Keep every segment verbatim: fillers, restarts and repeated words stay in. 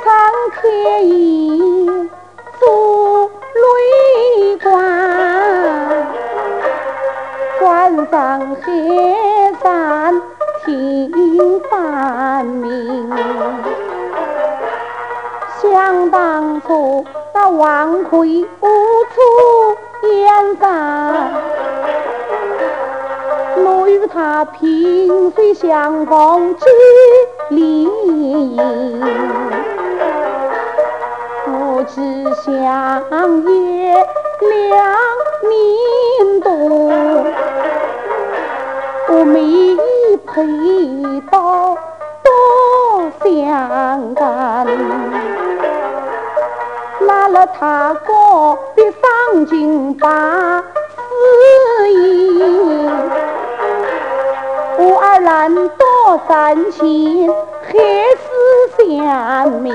铁衣做累官，官上黑山听反命。想当初那王魁无处掩饰，我与他萍水相逢几里营，我只想也两年多，我没陪到多相干。拿了他个的上京把私意，我二兰多三情，还是相明。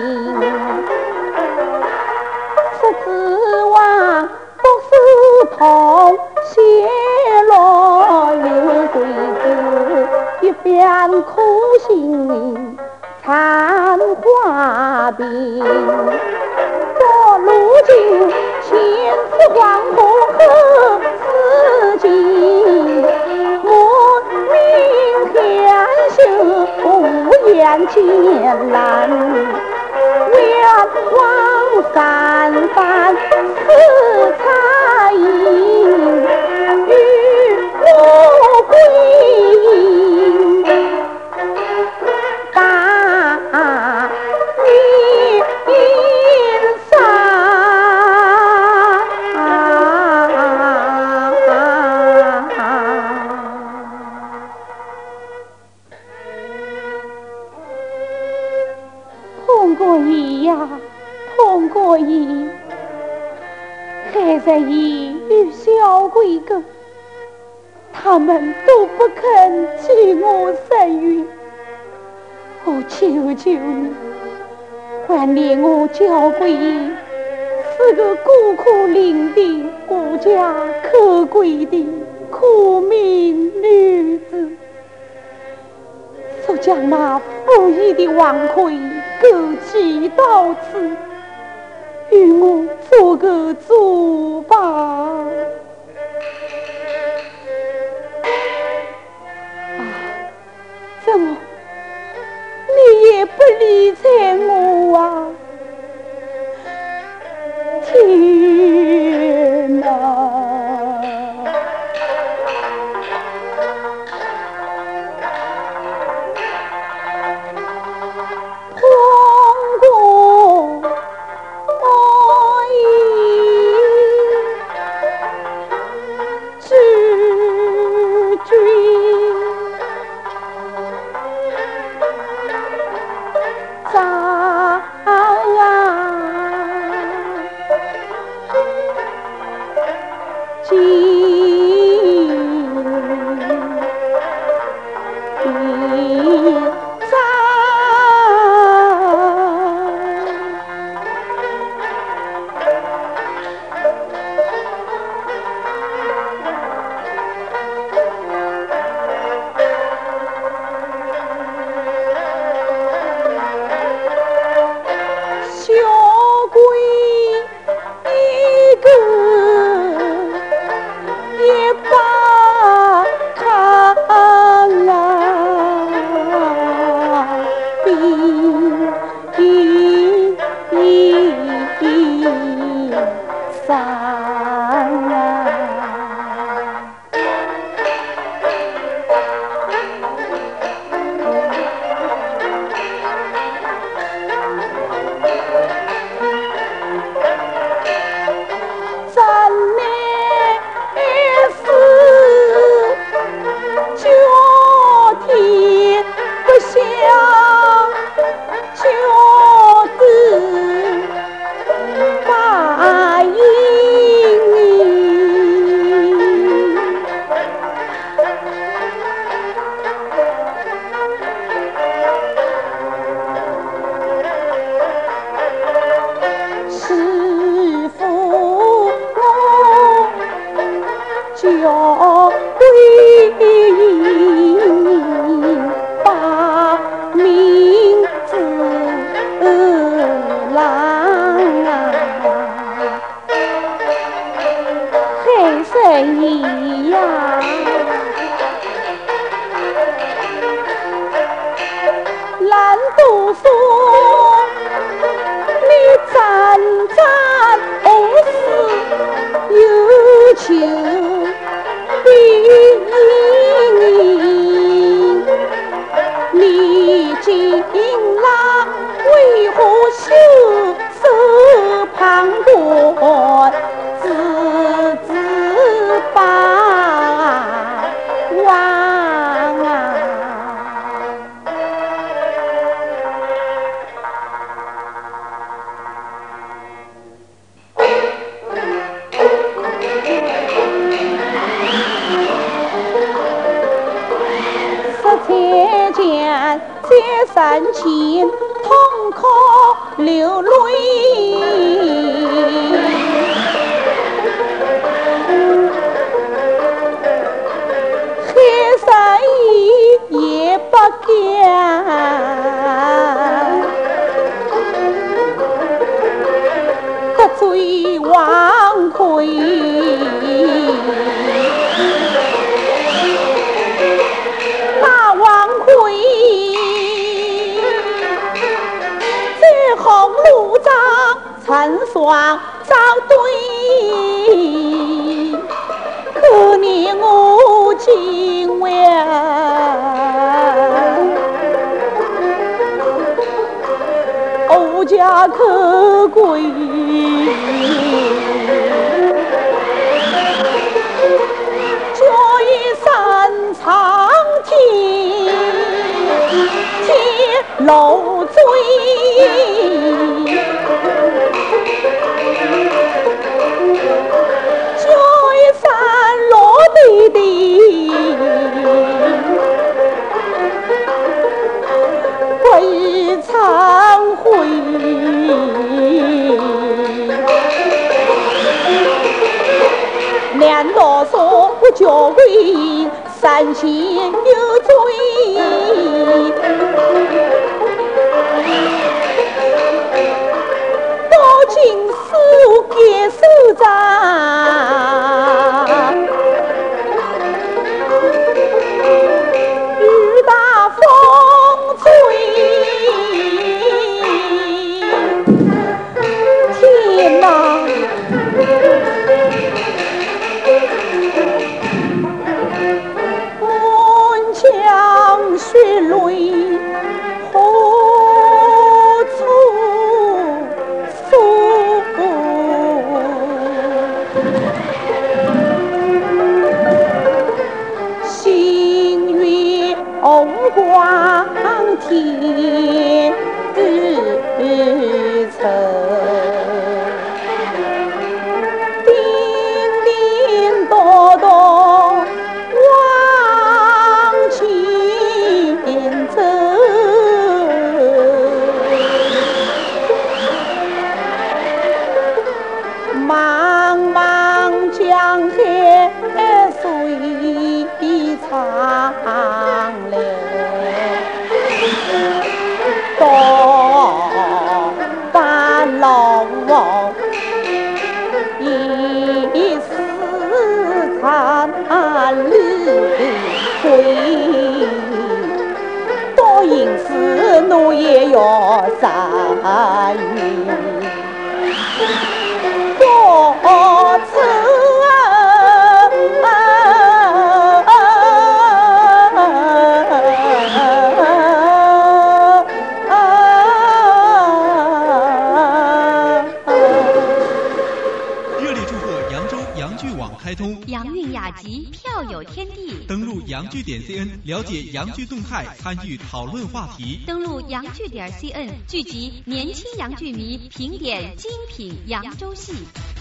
十指望不是同谢落流水子，一片苦心残花鬓。如今千次黄河何似锦，莫名含羞无言艰难，愿望三番似彩影，与我归隐。大通过一还在意与小鬼哥，他们都不肯替我伸冤。我求求你，还念我娇贵姨是个孤苦伶仃、孤家可归的苦命女子，就将那负义的王魁勾起到此，与我做个主吧。啊，怎么你也不理睬我啊？天哪！ 三亲痛哭流泪，黑山也不敢得罪王魁。成双造对，可怜我今晚无家可归，脚已山长天，天漏追。归忏悔，两道说我教为三心有罪，到今事我给首长。血泪何处诉？星月红光天成，叮叮咚咚往前走，茫茫江海水长流，到半路已是残绿灰。因此我也要参与报仇热烈祝贺扬州扬剧网开通， 扬韵雅集，票有天地。 登录扬剧点 C N 了解扬剧动态，参与讨论话题。 登录扬剧点 C N 聚集年轻扬剧迷，评点精品扬州戏。